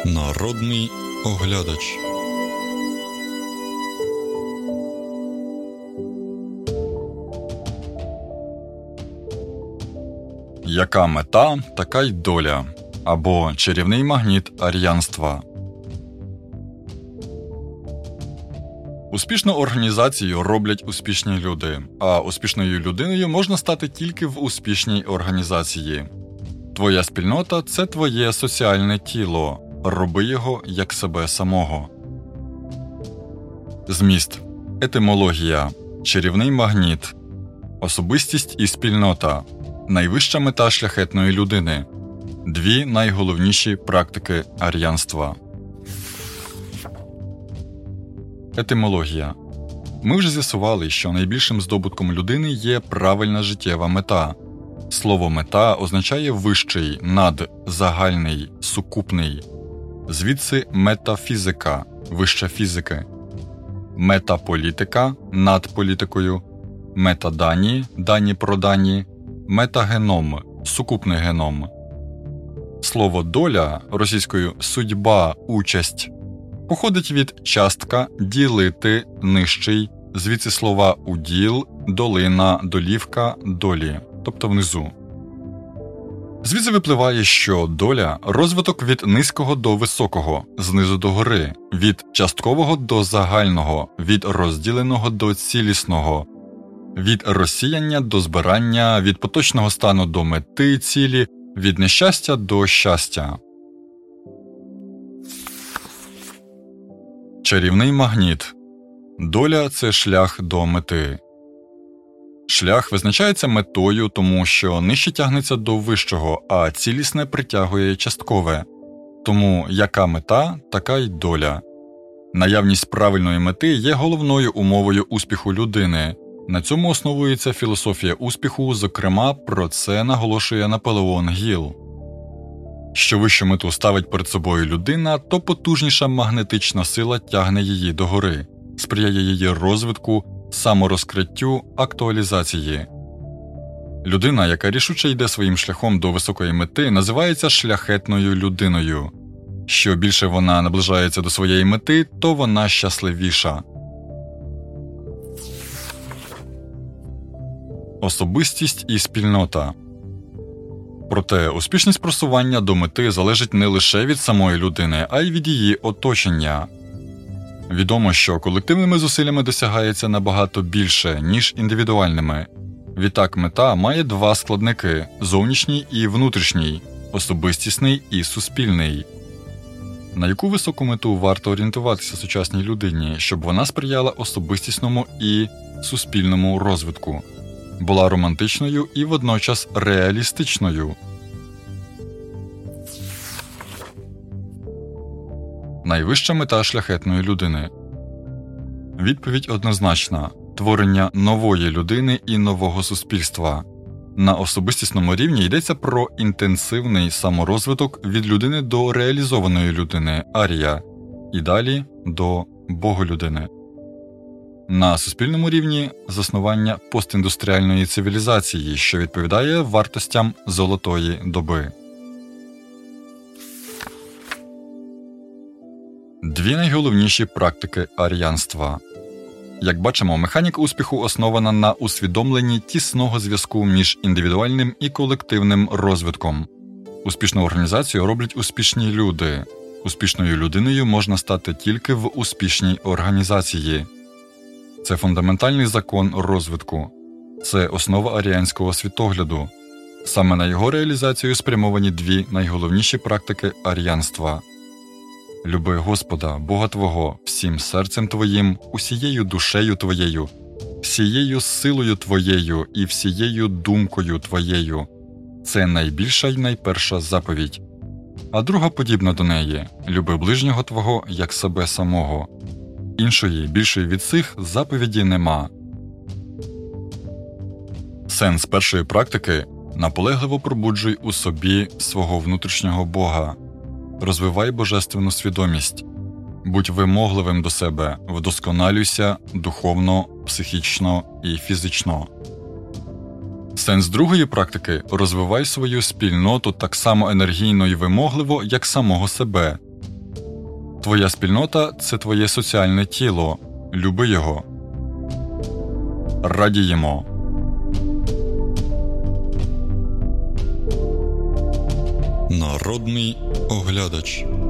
Народний оглядач. Яка мета, така й доля. Або чарівний магніт аріянства. Успішну організацію роблять успішні люди, а успішною людиною можна стати тільки в успішній організації. Твоя спільнота – це твоє соціальне тіло. Роби його як себе самого. Зміст. Етимологія. Чарівний магніт. Особистість і спільнота. Найвища мета шляхетної людини. Дві найголовніші практики аріянства. Етимологія. Ми вже з'ясували, що найбільшим здобутком людини є правильна життєва мета. Слово «мета» означає вищий, над, загальний, сукупний. Звідси метафізика, вища фізики. Метаполітика, над політикою. Метадані, дані про дані. Метагеном, сукупний геном. Слово «доля» російською «судьба», «участь» походить від частка, ділити, нижчий, звідси слова «уділ», «долина», «долівка», «долі», тобто внизу. Звідси випливає, що доля – розвиток від низького до високого, знизу до гори, від часткового до загального, від розділеного до цілісного, від розсіяння до збирання, від поточного стану до мети цілі, від нещастя до щастя. Чарівний магніт. Доля – це шлях до мети. Шлях визначається метою, тому що нижче тягнеться до вищого, а цілісне притягує часткове. Тому яка мета, така й доля. Наявність правильної мети є головною умовою успіху людини. На цьому основується філософія успіху, зокрема, про це наголошує Наполеон Гіл. Що вищу мету ставить перед собою людина, то потужніша магнетична сила тягне її догори, сприяє її розвитку, саморозкриттю, актуалізації. Людина, яка рішуче йде своїм шляхом до високої мети, називається шляхетною людиною. Що більше вона наближається до своєї мети, то вона щасливіша. Особистість і спільнота. Проте успішність просування до мети залежить не лише від самої людини, а й від її оточення. Відомо, що колективними зусиллями досягається набагато більше, ніж індивідуальними. Відтак мета має два складники – зовнішній і внутрішній, особистісний і суспільний. На яку високу мету варто орієнтуватися сучасній людині, щоб вона сприяла особистісному і суспільному розвитку, була романтичною і водночас реалістичною? Найвища мета шляхетної людини. Відповідь однозначна – творення нової людини і нового суспільства. На особистісному рівні йдеться про інтенсивний саморозвиток від людини до реалізованої людини – арія, і далі до боголюдини. На суспільному рівні – заснування постіндустріальної цивілізації, що відповідає вартостям золотої доби. Дві найголовніші практики аріянства. Як бачимо, механіка успіху основана на усвідомленні тісного зв'язку між індивідуальним і колективним розвитком. Успішну організацію роблять успішні люди. Успішною людиною можна стати тільки в успішній організації. Це фундаментальний закон розвитку. Це основа аріянського світогляду. Саме на його реалізацію спрямовані дві найголовніші практики аріянства. «Люби Господа, Бога Твого, всім серцем Твоїм, усією душею Твоєю, всією силою Твоєю і всією думкою Твоєю». Це найбільша й найперша заповідь. А друга подібна до неї – «Люби ближнього Твого, як себе самого». Іншої, більшої від цих заповіді нема. Сенс першої практики – наполегливо пробуджуй у собі свого внутрішнього Бога. Розвивай божественну свідомість. Будь вимогливим до себе, вдосконалюйся духовно, психічно і фізично. Сенс другої практики – розвивай свою спільноту так само енергійно і вимогливо, як самого себе. Твоя спільнота – це твоє соціальне тіло. Люби його. Радіємо. Народний оглядач.